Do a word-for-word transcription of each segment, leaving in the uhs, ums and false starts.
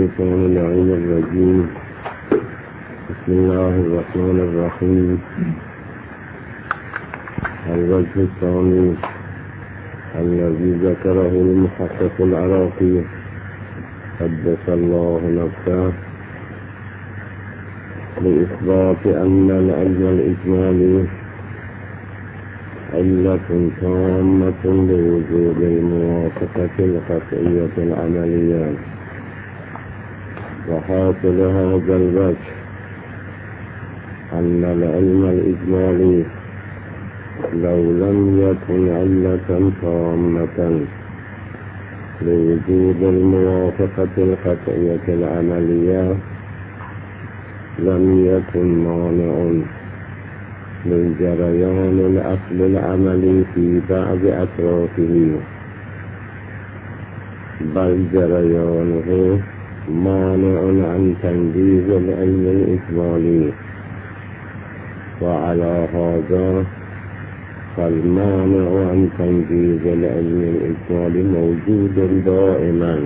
الشيطان اللعين الرجيم. بسم الله الرحمن الرحيم. الوجه الثاني الذي ذكره المحقق العراقي قدس الله نفسه لإثبات أن العلم الإجمالي علة تامة لوجود الموافقة القطعية العملية. وحاصل هذا الوجه أن العلم الإجمالي لو لم يكن علة تامة لوجود الموافقة القطعية العملية لم يكن مانع من جريان الأصل العملي في بعض أطرافه، بل جريانه مانع عن تنجيز العلم الإجمالي. وعلى هذا فالمانع عن تنجيز العلم الإجمالي موجود دائما.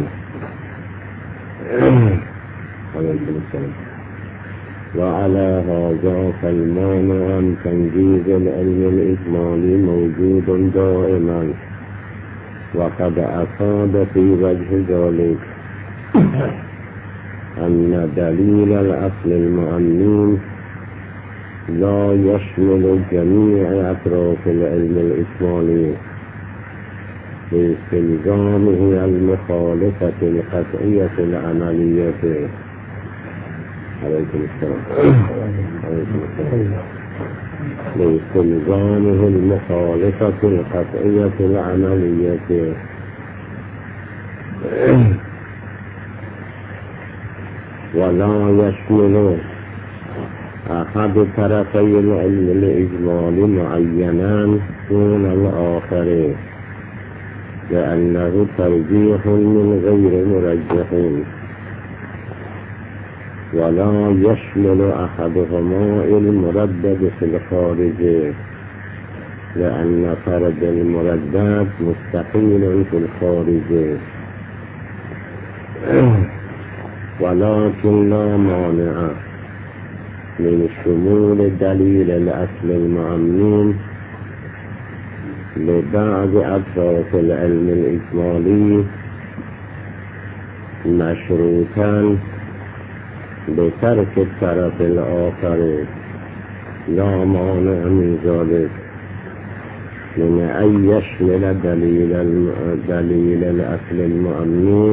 وعلى هذا فالمانع عن تنجيز العلم الإجمالي موجود دائما. وقد أفاد في وجه ذلك أن دليل الأصل المؤمن لا يشمل جميع أطراف العلم الإجمالي باستلزامه المخالفة القطعية العملية. عليكم السلام. باستلزامه المخالفة القطعية العملية. ولا يشمل أحد طرفي العلم الإجمالي معينا دون الآخر، لأنه ترجيح من غير مرجح. ولا يشمل أحدهما المردد في الخارج، لأن فرد المردد مستحيل في الخارج. ولكن لا مانع من شمول دليل الأصل المؤمن لبعض أطراف العلم الإجمالي مشروطا بترك الطرف الآخر. لا مانع من ذلك من أن يشمل دليل دليل الأصل المؤمن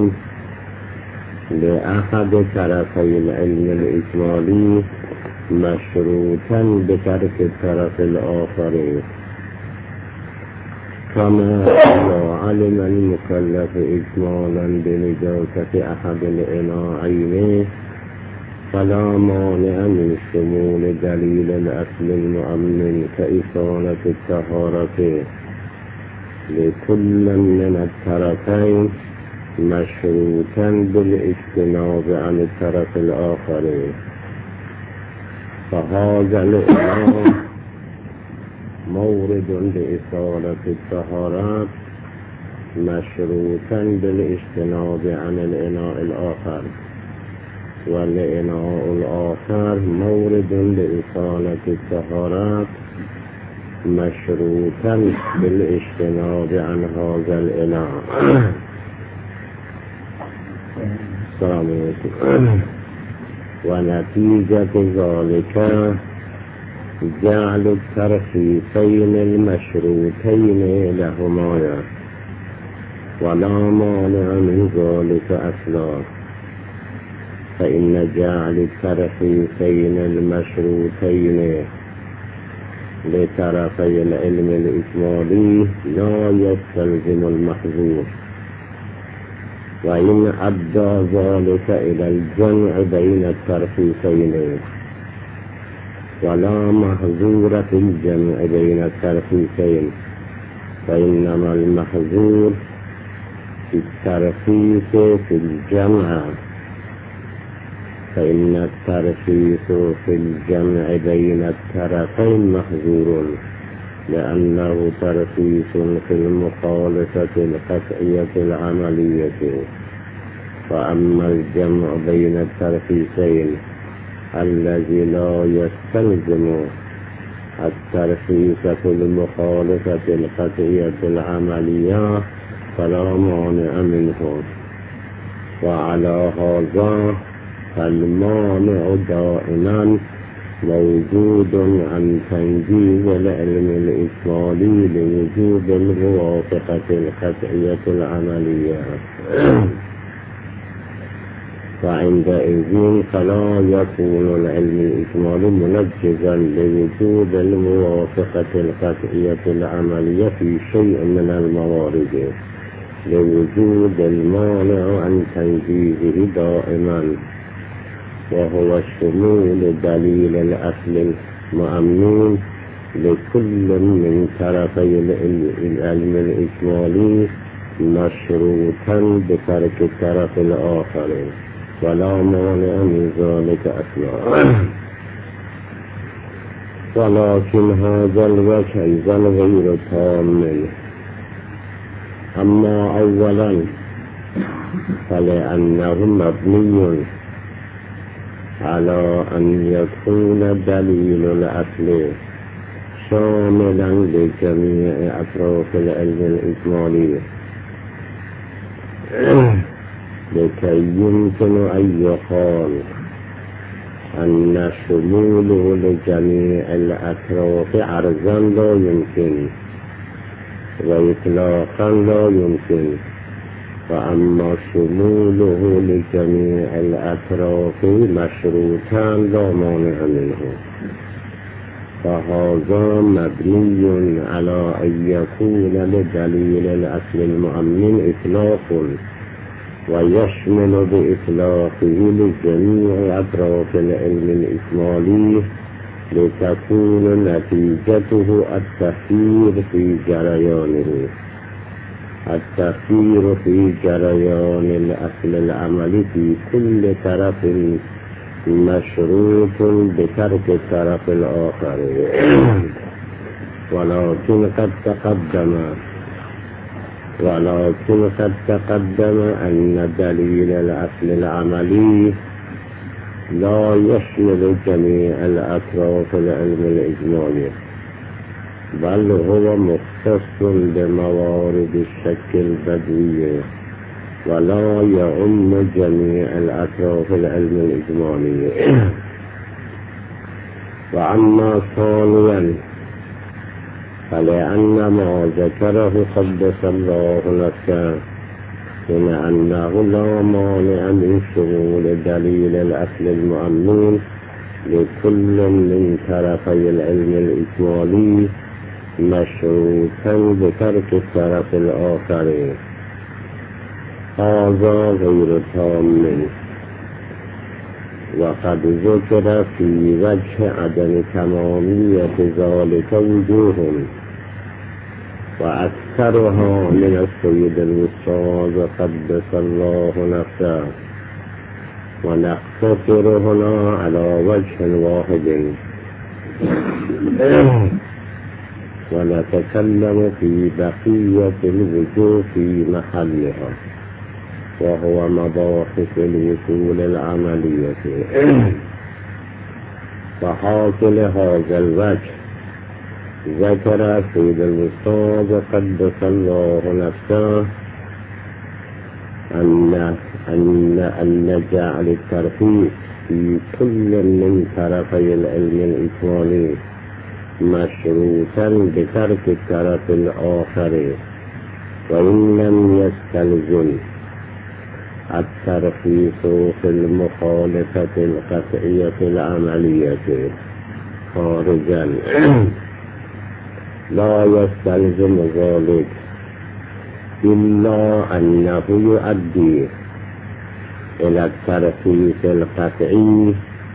لأحد طرفي العلم الإجمالي مشروطا بترك الطرف الآخر، كما لو علم المكلف إجمالا بنجاسة أحد الإناعين فلا مانع من شمول دليل الأصل المؤمن كإصالة الطهارة لكل من الطرفين مشروطا بالاجتناب عن الطرف الآخر. فهذا الإناء مورد لإصالة الطهارات مشروطا بالاجتناب عن الإناء الآخر، والإناء الآخر مورد لإصالة الطهارات مشروطا بالاجتناب عن هذا الإناء. السلام عليكم. ونتيجة ذلك جعل الترخيصين المشروطين لهما، ولا مانع من ذلك أصلا. فإن جعل الترخيصين المشروطين لطرفي العلم الإجمالي لا يستلزم المحظور، وإن أدى ذلك إلى الجمع بين الترخيصين. ولا محظور في الجمع بين الترخيصين، فإنما المحظور في الترخيص في الجمع، فإن الترخيص في الجمع بين الطرفين محظور، لأنه ترخيص في المخالفة القطعية العملية. فأما الجمع بين الترخيصين الذي لا يستلزم الترخيص في المخالفة القطعية العملية فلا مانع منه. وعلى هذا فالمانع دائما موجود عن تنجيز العلم الإجمالي لوجوب الموافقة القطعية العملية، فعندئذ فلا يكون العلم الإجمالي منجزا لوجوب الموافقة القطعية العملية في شيء من الموارد لوجود المانع عن تنجيزه دائما، وهو شمول دليل الأصل المؤمن لكل من طرفي العلم الإجمالي مشروطا بترك الطرف الآخر، ولا مانع من ذلك أصلا. ولكن هذا الوجه أيضا غير تام. أما أولا فلأنه مبني على أن يكون دليل الأصل شاملا لجميع أطراف العلم الإجمالي لكي يمكن أن يقال أن شموله لجميع الأطراف عرضا لا يمكن وإطلاقا لا يمكن، فأما شموله لجميع الأطراف مشروطا لا مانع منه، فهذا مبني على أن يكون لدليل الأصل المؤمن إطلاق ويشمل بإطلاقه لجميع أطراف العلم الإجمالي لتكون نتيجته التخيير في جريانه التخيير في جريان الأصل العملي في كل طرف مشروط بترك الطرف الآخر. ولكن قد تقدم ولكن قد تقدم أن دليل الأصل العملي لا يشمل جميع الأطراف العلم الإجمالي، بل هو مختص بموارد الشك البدوية ولا يعم جميع الأطراف العلم الإجمالي. وأما ثانيا فلأن ما ذكره قدس الله نفسه من أنه لا مانع من شمول دليل الأصل المؤمن لكل من طرفي العلم الإجمالي مشروطا بترك الطرف الآخر، هذا غير تام. وقد ذكر في وجه عدم تمامية ذلك وجوه، وأكثرها من السيد الوصال قدس الله نفسه، ونقتصر هنا على وجه واحد ونتكلم في بقية الوجوه في محلها، وهو مباحث الوصول العملية. فحاصل هذا الوجه ذكر سيد الوصال قدس الله نفسه أن أن أن جعل الترخيص في كل من طرفي العلم الإجمالي مشروطا بترك الطرف الآخر، وإن لم يستلزم الترخيص في المخالفة القطعية العملية خارجا لا يستلزم ذلك إلا أنه يؤدي إلى الترخيص القطعي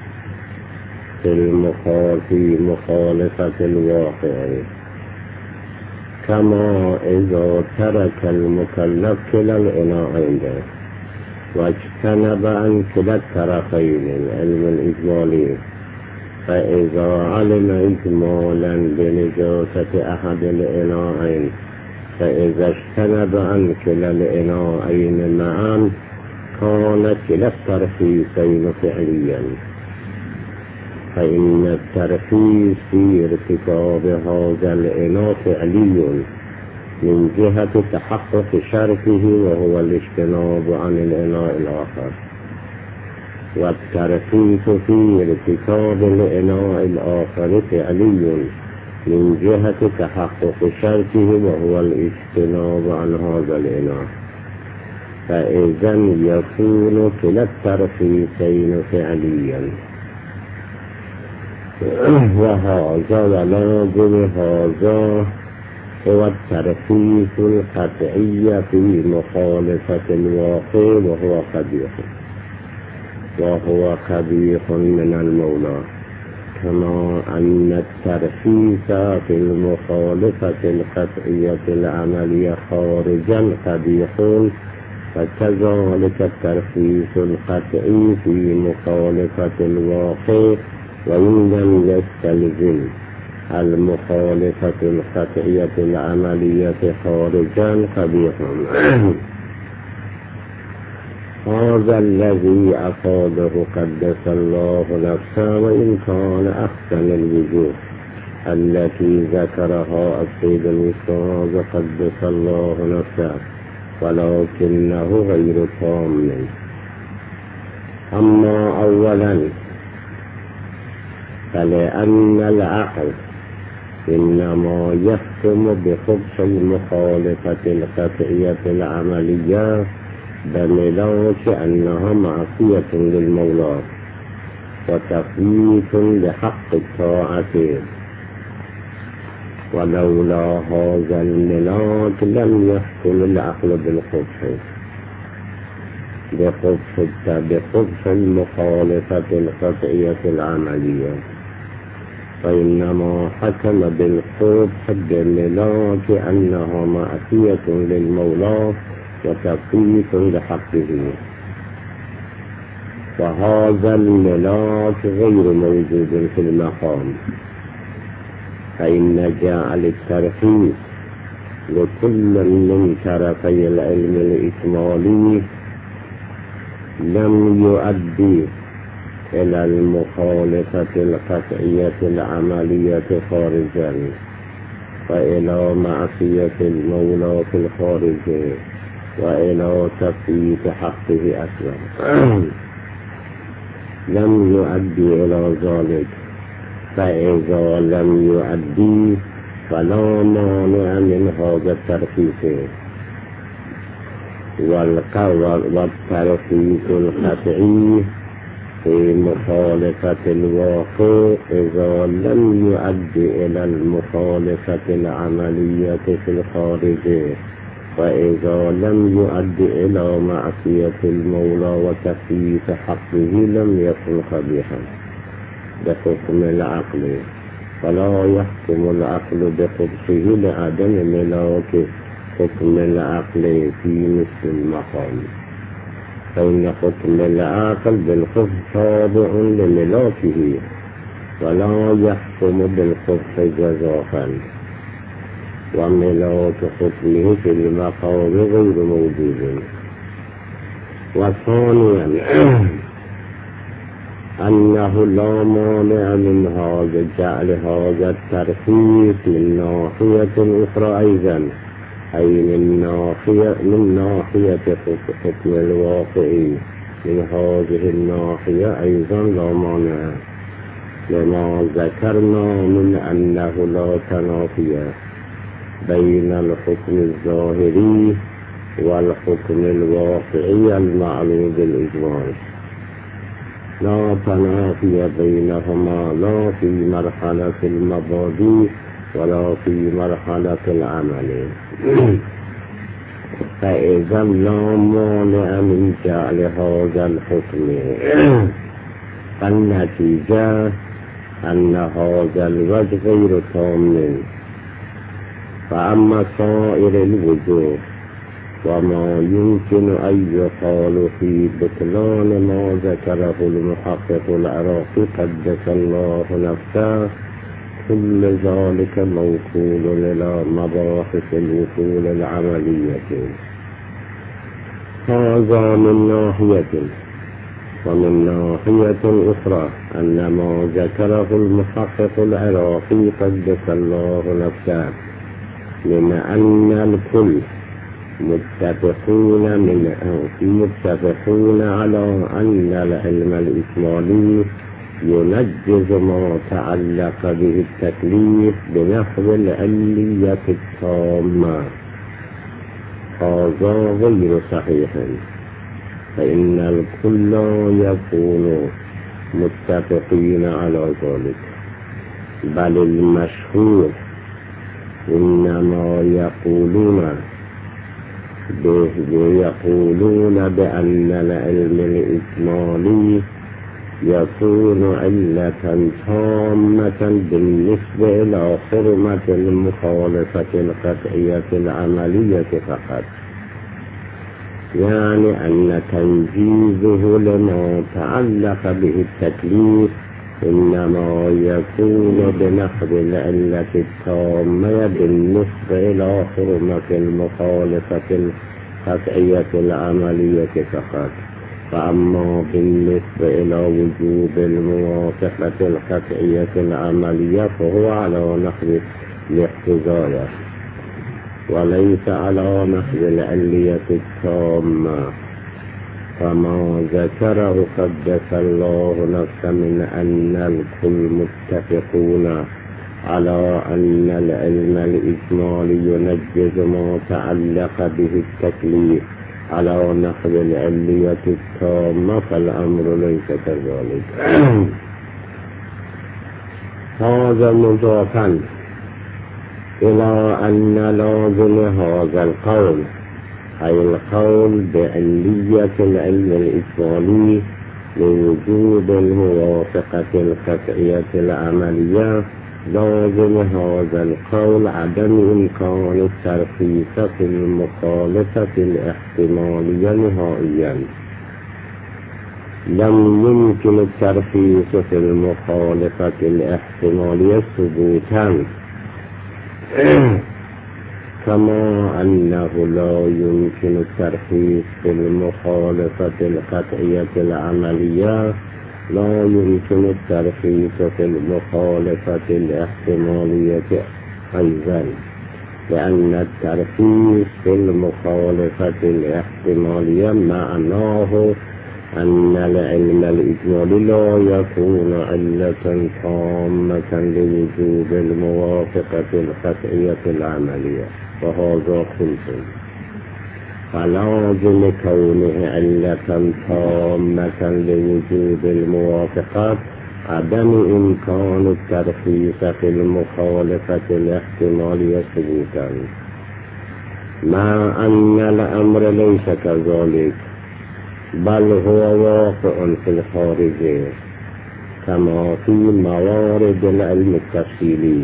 في مخالفة الواقع، كما إذا ترك المكلف كلا العناءين واجتنب عن كلا الطرفين العلم الإجمالي، فإذا علم إجمالا بنجاسة أحد العناءين فإذا اجتنب عن كلا العناءين معا كان كلا الترخيصين فعليا، فإن الترخيص في ارتكاب هذا الإناء فعلي من جهة تحقق شرطه وهو الاجتناب عن الإناء الآخر، والترخيص في ارتكاب الإناء الآخر فعلي من جهة تحقق شرطه وهو الاجتناب عن هذا الإناء، فإذا يكون كلا الترخيصين فعليا. وهذا ولازم هذا هو الترخيص القطعي في مخالفة الواقع وهو قبيح وهو قبيح من المولى، كما أن الترخيص في المخالفة القطعية العملية خارجا قبيح، فكذلك الترخيص القطعي في مخالفة الواقع وإن لم يستلزم المخالفة القطعية العملية خارجا قبيح. هذا الذي أفاده قدس الله نفسه، وإن كان أحسن الوجوه التي ذكرها السيد الأستاذ قدس الله نفسه، ولكنه غير تام. أما أولا فلأن العقل إنما يحكم بخبث المخالفة القطعية العملية بملاك أنها معصية للمولى وتفويت لحق الطاعة، ولولا هذا الملاك لم يحكم العقل بالخبث بخبث بخبث المخالفة القطعية العملية، فإنما حكم بالقبح بملاك أنها معصية للمولى وتفويت لحقه، وهذا الملاك غير موجود في المقام، فإن جعل الترخيص لكل من طرفي العلم الإكمالي لم يؤدي إلى المخالفة القطعية العملية خارجا وإلى معصية المولى في الخارج وإلى تفويت حقه أصلا، لم يؤدي إلى ذلك، فإذا لم يؤدي فلا مانع من هذا الترخيص. والقول والترخيص القطعي في مخالفة الواقع إذا لم يؤدي إلى المخالفة العملية في الخارج وإذا لم يؤدي إلى معصية المولى وتفويت حقه لم يكن قبيحا بحكم العقل، فلا يحكم العقل بخبثه لعدم ملاك حكم العقل في مثل المقام، فإن حكم العقل بالخبث تابع لملاكه ولا يحكم بالخبث جزافا، وملاك حكمه في المقام غير موجود. وثانيا أنه لا مانع من هذا جعل هذا الترخيص من ناحية أخرى أيضا، أي من ناحية من ناحية حكم الواقع، من هذه الناحية أيضا لا مانع، لما ذكرنا من أنه لا تنافي بين الحكم الظاهري والحكم الواقعي المعلوم بالإجمال، لا تنافي بينهما لا في مرحلة المبادئ ولا في مرحلة العمل، فإذا لا مانع من جعل هذا الحكم، فالنتيجة أن هذا الوجه غير تام. فأما سائر الوجوه وما يمكن أن يقال في بطلان ما ذكره المحقق العراقي قدس الله نفسه، كل ذلك موصول إلى مباحث الوصول العملية، هذا من ناحية. ومن ناحية أخرى أن ما ذكره المحقق العراقي قدس الله نفسه من أن الكل متفقون من متفقون على أن العلم الإسماعيلي ينجز ما تعلق به التكليف بنحو العلية التامة. هذا غير صحيح، فإن الكل يكون متفقين على ذلك، بل المشهور إنما يقولون يقولون بأن العلم الإجمالي يكون علة تامة بالنسبة إلى حرمة المخالفة القطعية العملية فقط، يعني أن تنجيزه لما تعلق به التكليف إنما يكون بنحو العلة التامة بالنسبة إلى حرمة المخالفة القطعية العملية فقط. فأما بالنسبة إلى وجوب الموافقة القطعية العملية فهو على نحو الاحتجاج وليس على نحو العلية التامة، فما ذكره قدس الله نفسه من أن الكل متفقون على أن العلم الإجمالي ينجز ما تعلق به التكليف على نحو العلية التامة، فالأمر ليس كذلك. هذا مضافا إلى أن لازم هذا القول أي القول بعلية العلم الإجمالي لوجود الموافقة القطعية العملية، لازم هذا القول عدم إمكان الترخيص في المخالفة الاحتمالية نهائيا. لم يمكن الترخيص في المخالفة الاحتمالية ثبوتا، كما أنه لا يمكن الترخيص في المخالفة القطعية العملية لا يمكن الترخيص في المخالفة الاحتمالية أيضا، لأن الترخيص في المخالفة الاحتمالية معناه أن العلم الإجمالي لا يكون علة تامة لوجوب الموافقة القطعية العملية، وهذا خلف. فلازم كونه علة تامة لوجوب الموافقات عدم إمكان الترخيص في المخالفة الاحتمالية ثبوتا، مع أن الأمر ليس كذلك، بل هو واقع في الخارج كما في موارد العلم التفصيلي،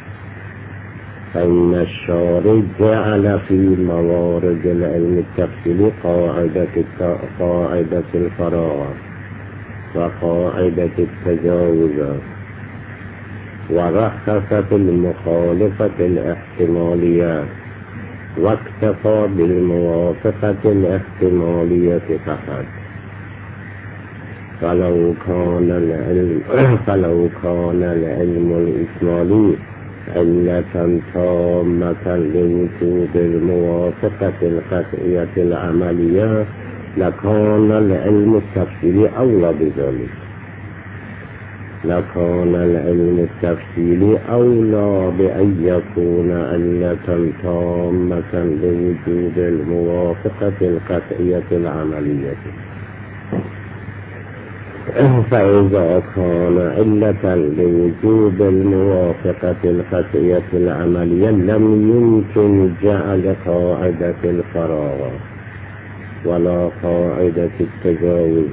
فإن الشارع جعل في موارد العلم التفصيلي قاعدة قاعدة الفراغ وقاعدة التجاوز، ورخص في المخالفة الاحتمالية واكتفى بالموافقة الاحتمالية فقط. فلو كان العلم فلو كان العلم الإجمالي علة تامة لوجوب الموافقة القطعية العملية لكان العلم التفصيلي أولى بذلك لكان العلم التفصيلي أولى بأن يكون علة تامة لوجوب الموافقة القطعية العملية. فإذا كان علة لوجوب الموافقة القطعية العملية لم يمكن جعل قاعدة الفراغ ولا قاعدة التجاوز،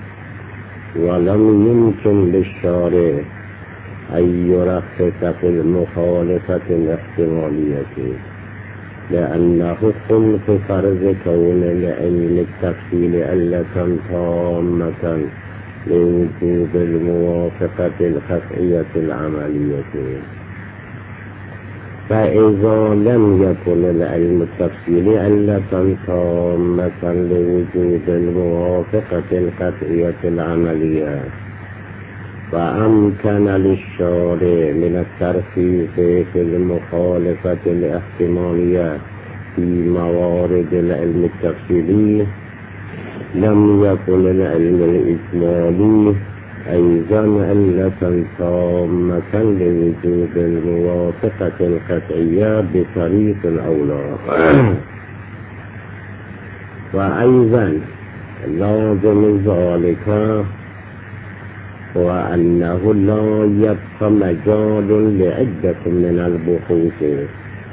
ولم يمكن للشارع أن يرخص في المخالفة الاحتمالية، لأنه خلف فرض كون العلم التفصيلي علة تامة لوجوب الموافقة القطعية العملية. فإذا لم يكن العلم التفصيلي علة تامة لوجود الموافقة القطعية العملية، فأمكن للشارع من الترخيص في المخالفة الاحتمالية في موارد العلم التفصيلي، لم يكن العلم الإجمالي أيضا علة تامة لوجود الموافقة القطعية بطريق أولى. وأيضا لازم ذلك وأنه لا يبقى مجال لعدة من البحوث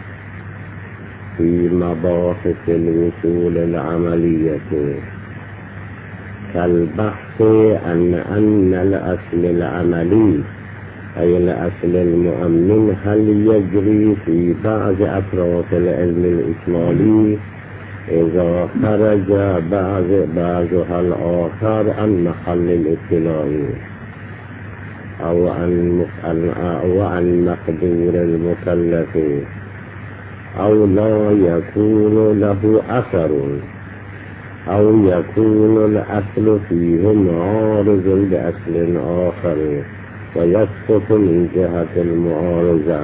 في مباحث الوصول العملية، كالبحث عن أن الأصل العملي أي الأصل المؤمن هل يجري في بعض أطراف العلم الإجمالي إذا خرج بعض بعضها الآخر عن محل الاطلاع أو عن أو عن مقدور المكلف، أو لا يكون له أثر، أو يكون الأصل فيه معارض لأصل آخر ويسقط من جهة المعارضة،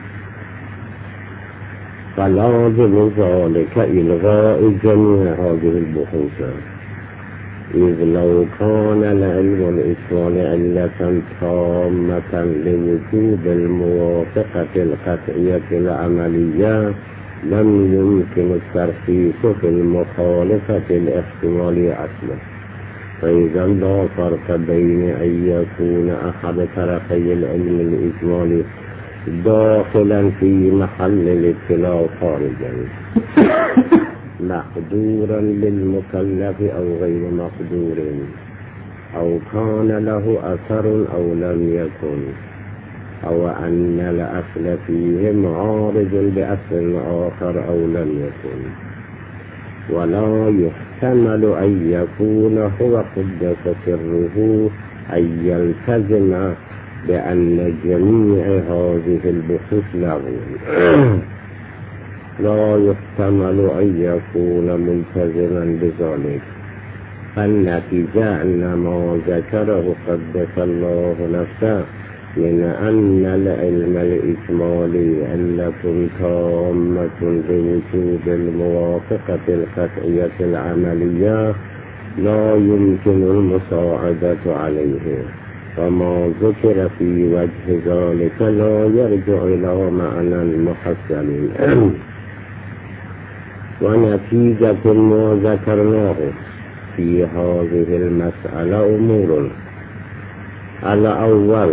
فلازم ذلك إلغاء جميع هذه البحوث، إذ لو كان العلم الإجمالي علة تامة لوجود الموافقة القطعية العملية لم يمكن الترخيص في المخالفة الاحتمالية أصلا. فإذا لا فرق بين أن يكون أحد طرفي العلم الإجمالي داخلا في محل الاطلاع خارجا مقدورا للمكلف أو غير مقدور، أو كان له أثر أو لم يكن، أو أن الأصل فيه معارض بأصل آخر أو لم يكن. ولا يحتمل أن يكون هو قدس سره أن يلتزم بأن جميع هذه البحوث لغو، لا يحتمل أن يكون ملتزما بذلك، فالنتيجة أن ما ذكره قدس الله نفسه من أن العلم الإجمالي علة تامة لوجود الموافقة القطعية العملية لا يمكن المساعدة عليه، وما ذكر في وجه ذلك لا يرجع إلى معنى محصل. ونتيجة ما ذكرناه في هذه المسألة أمور: الأول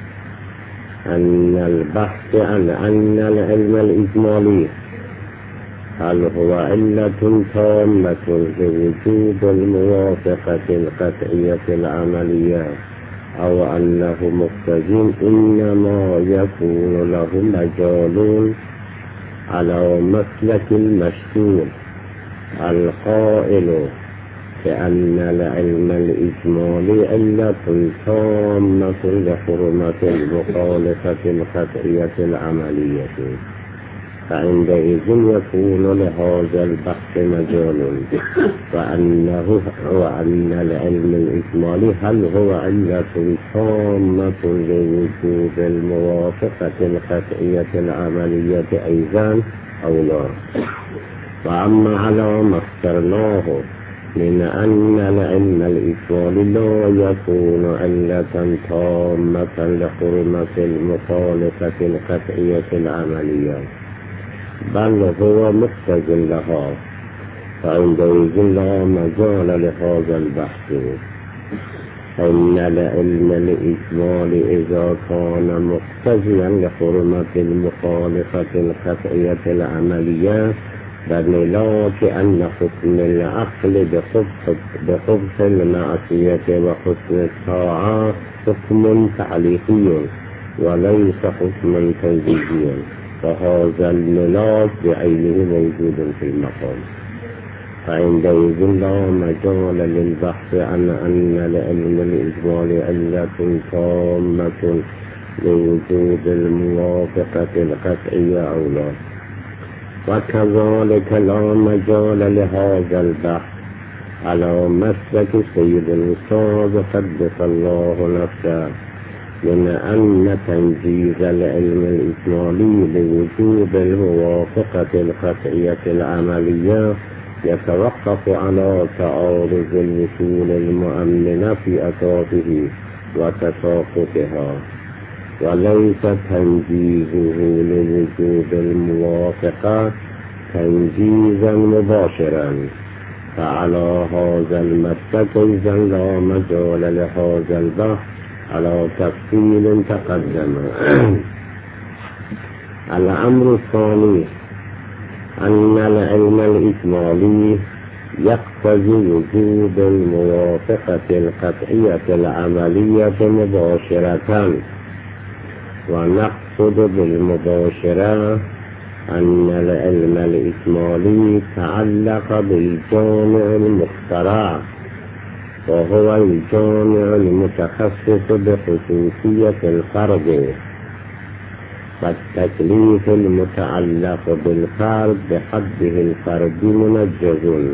أن البحث عن أن العلم الإجمالي هل هو علة تامة لوجود الموافقة القطعية العملية أو أنه مقتضٍ إنما يكون له مجال على مسلك المشهور القائل بأن العلم الإجمالي علة تامة لحرمة المخالفة القطعية العملية، فعندئذ يكون لهذا البحث مجال، وأنه وأن العلم الإجمالي هل هو علة تامة لوجود الموافقة القطعية العملية أيضا أو لا. وأما على ما اخترناه من أن العلم الإجمالي لا يكون علة تامة لحرمة المخالفة القطعية العملية بل هو مقتضٍ لها، فعندئذ لا مجال لهذا البحث. أن العلم الإجمالي إذا كان مقتضيا لحرمة المخالفة القطعية العملية بملاك أن حكم العقل بخبث المعصية وحسن الطاعة حكم تعليقي وليس حكما تنزيهيا، فهذا الملاك بعينه موجود في المقام، فعندئذ لا مجال للبحث عن أن العلم الإجمالي علة تامة لوجود الموافقة القطعية أو لا. وكذلك لا مجال لهذا البحث على مسلك سيد الأستاذ قدس الله نفسه من أن تنجيز العلم الإجمالي لوجود الموافقة القطعية العملية يتوقف على تعارض الوصول المؤمنة في أساسه وتساقطها، وليس تنجيزه لوجود الموافقة تنجيزا مباشرا. فعلى هذا المسلك إذا لا مجال لهذا البحث على تفصيل تقدم. الأمر الثاني أن العلم الإجمالي يقتضي وجود الموافقة القطعية العملية مباشرة، ونقصد بالمباشرة أن العلم الإجمالي تعلق بالجامع المخترع، وهو الجامع المتخصص بخصوصية الفرد، فالتكليف المتعلق بالفرد بحده الفرد منجز،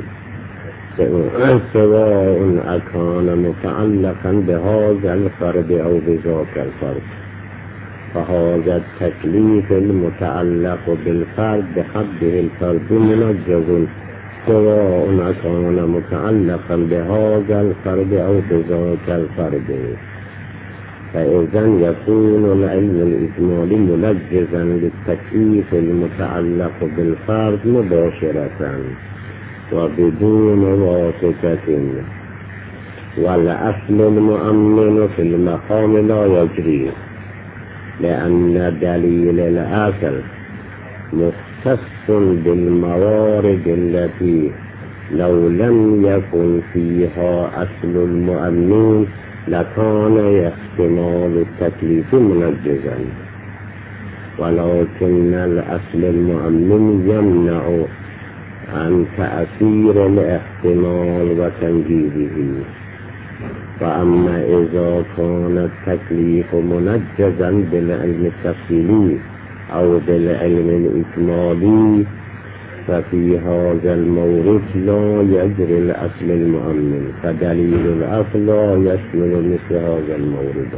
سواء أكان متعلقا بهذا الفرد أو بذاك الفرد. فهذا التكليف المتعلق بالفرد بحده الفرد منجز، سواء كان متعلقا بهذا الفرد أو بذاك الفرد. فإذا يكون العلم الإجمالي منجزا للتكليف المتعلق بالفرد مباشرة وبدون واسطة. والأصل المؤمن في المقام لا يجري، لأن دليل الأصل مختص بالموارد التي لو لم يكن فيها أصل المؤمن لكان احتمال التكليف منجزا، ولكن الأصل المؤمن يمنع عن تأثير الاحتمال وتنجيزه. فأما إذا كان التكليف منجزا بالعلم التفصيلي أو بالعلم الإجمالي ففي هذا المورد لا يجري الأصل المؤمن، فدليل الأصل لا يشمل مثل هذا المورد.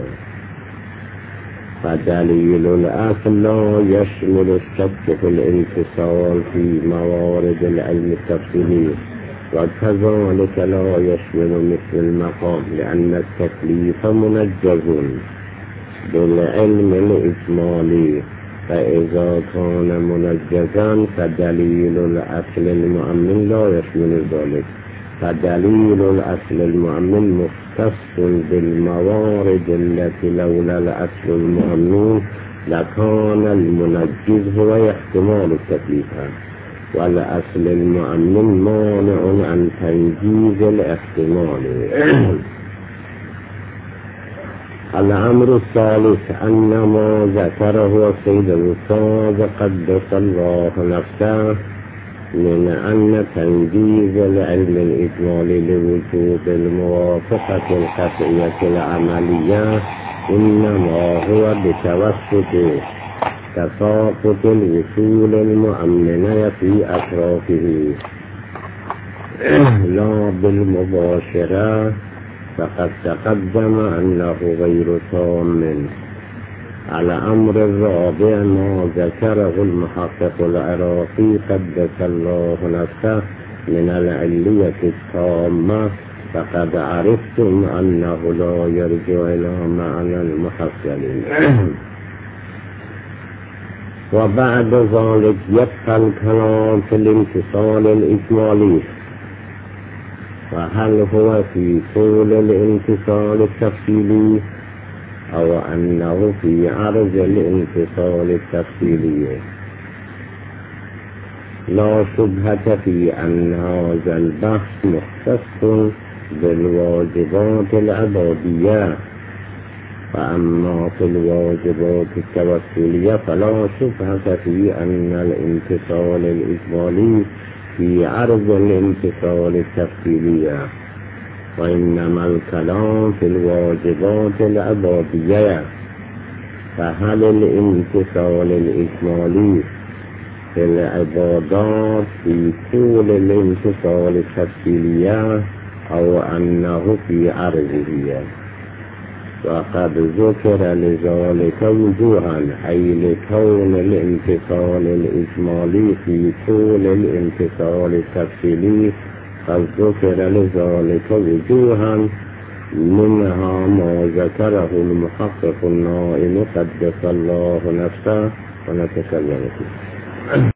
فدليل الأصل لا يشمل الشك في الانفصال في موارد العلم التفصيلي، وكذلك لا يشمل مثل المقام، لأن التكليف منجز بالعلم الإجمالي. فإذا كان منجزا فدليل الأصل المؤمن لا يشمل ذلك، فدليل الأصل المؤمن مختص بالموارد التي لولا الأصل المؤمن لكان المنجز هو احتمال التكليف، والأصل المؤمن مانع عن تنجيز الاحتمال. الأمر الثالث أن ما ذكره السيد الأستاذ قدس الله نفسه من أن تنجيز العلم الإجمالي لوجود الموافقة القطعية العملية إنما هو بتوسط تساقط الوصول المؤمنة في أطرافه لا بالمباشرة، فقد تقدم أنه غير تام. على أمر الرابع ما ذكره المحقق العراقي قدس الله نفسه من العلية التامة، فقد عرفتم أنه لا يرجع إلى معنى المحصل. وبعد ذلك يبقى الكلام في الانفصال الإجمالي، فهل هو في طول الانفصال التفصيلي أو أنه في عرض الانفصال التفصيلي؟ لا شبهة في أن هذا البحث مختص بالواجبات العبادية، فأما في الواجبات التوسلية فلا شبهة في أن الانفصال الإجمالي في عرض الانفصال التفصيلية، وإنما الكلام في الواجبات العبادية. فهل الامتثال الإجمالي في العبادات في طول الامتثال التفصيلية أو أنه في عرضه؟ وقد ذكر لذلك وجوها، أي لكون الامتثال الإجمالي في طول الامتثال التفصيلي قد ذكر لذلك وجوها، منها ما ذكره المحقق النائم قدس الله نفسه ونتكلم فيه.